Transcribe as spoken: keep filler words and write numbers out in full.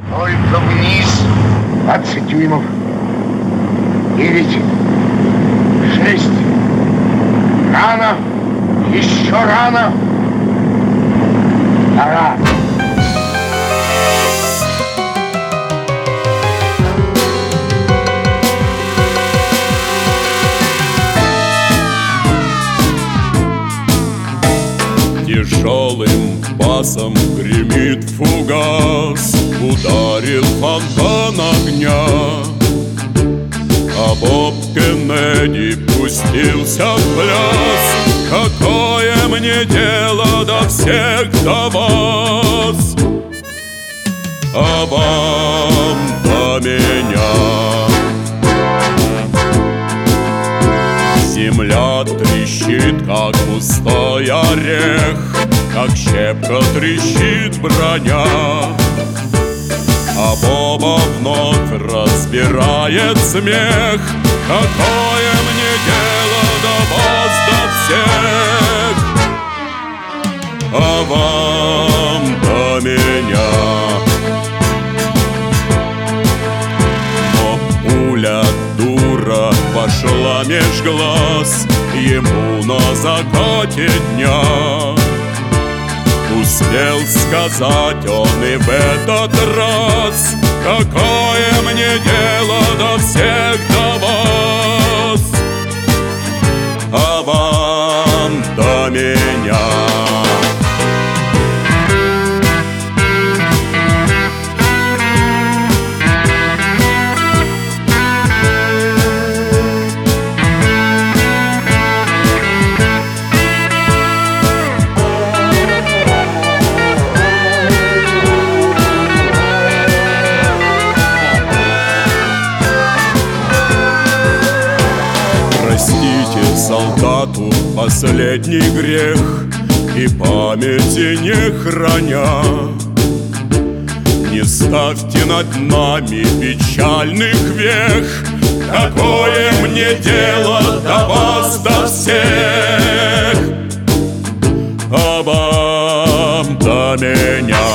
Только вниз. Двадцать дюймов. Девять. Шесть. Рано. Еще рано. Пора. Тяжелым басом гремит фугас, ударил фонтан огня, а Боб Кеннеди пустился в пляс. Какое мне дело до всех, до вас, а вам до меня? Земля трещит, как пустой орех, как щепка трещит броня, а Боба вновь разбирает смех. Какое мне дело до вас, до всех, а вам до меня? Но пуля дура пошла меж глаз ему на закате дня. Успел сказать он и в этот раз: какое мне дело до всех, до вас, а вам до меня? Простите солдату последний грех и памяти не храня. Не ставьте над нами печальных вех. Какое мне дело до вас, до всех, а вам до меня?